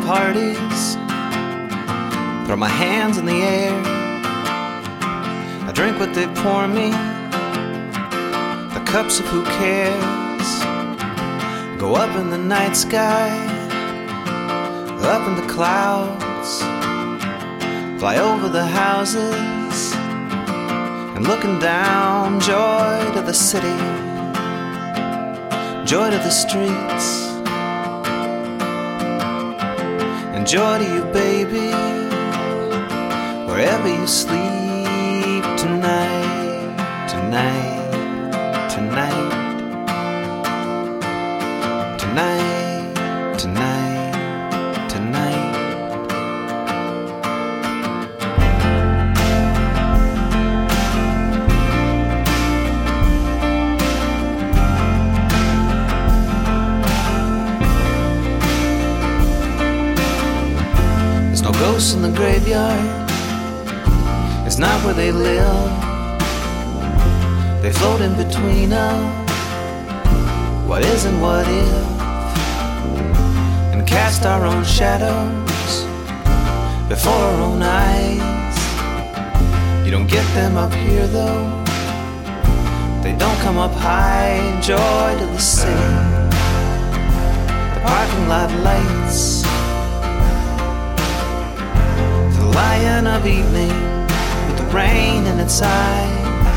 parties, throw my hands in the air. I drink what they pour me, the cups of who cares. Go up in the night sky, up in the clouds, fly over the houses, and looking down, joy to the city, joy to the streets, and joy to you, baby, wherever you sleep tonight, tonight, tonight, tonight, tonight, tonight. There's no ghosts in the graveyard, it's not where they live. They float in between us, what is and what if, and cast our own shadows before our own eyes. You don't get them up here though, they don't come up high. Joy to the city, the parking lot lights, the lion of evening with the rain in its eyes.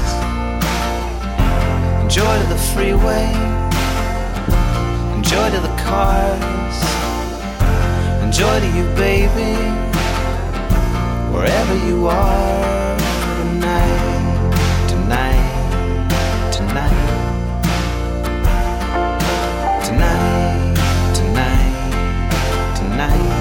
Joy to the freeway, and joy to the cars, and joy to you, baby, wherever you are tonight, tonight, tonight, tonight, tonight, tonight.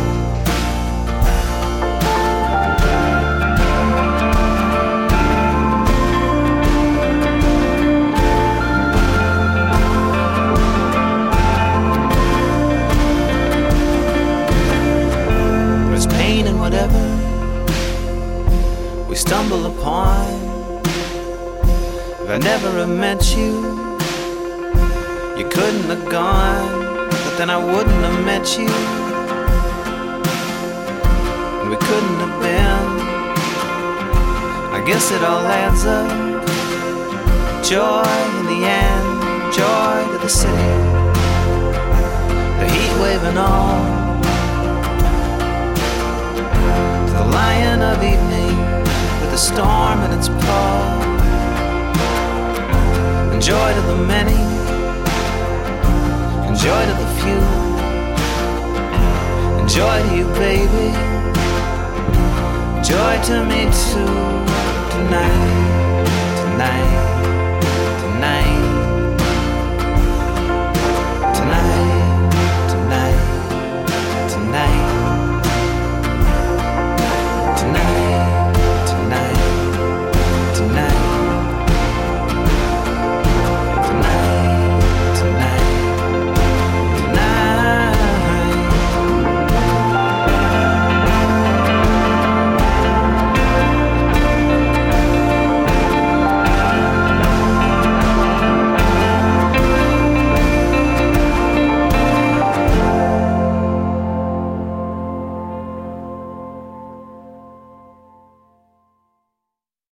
Whatever we stumble upon, if I never have met you, you couldn't have gone, but then I wouldn't have met you, and we couldn't have been. I guess it all adds up. Joy in the end, joy to the city, the heat wave and all, the lion of evening with the storm in its paw, and joy to the many, and joy to the few, and joy to you, baby, joy to me too, tonight, tonight.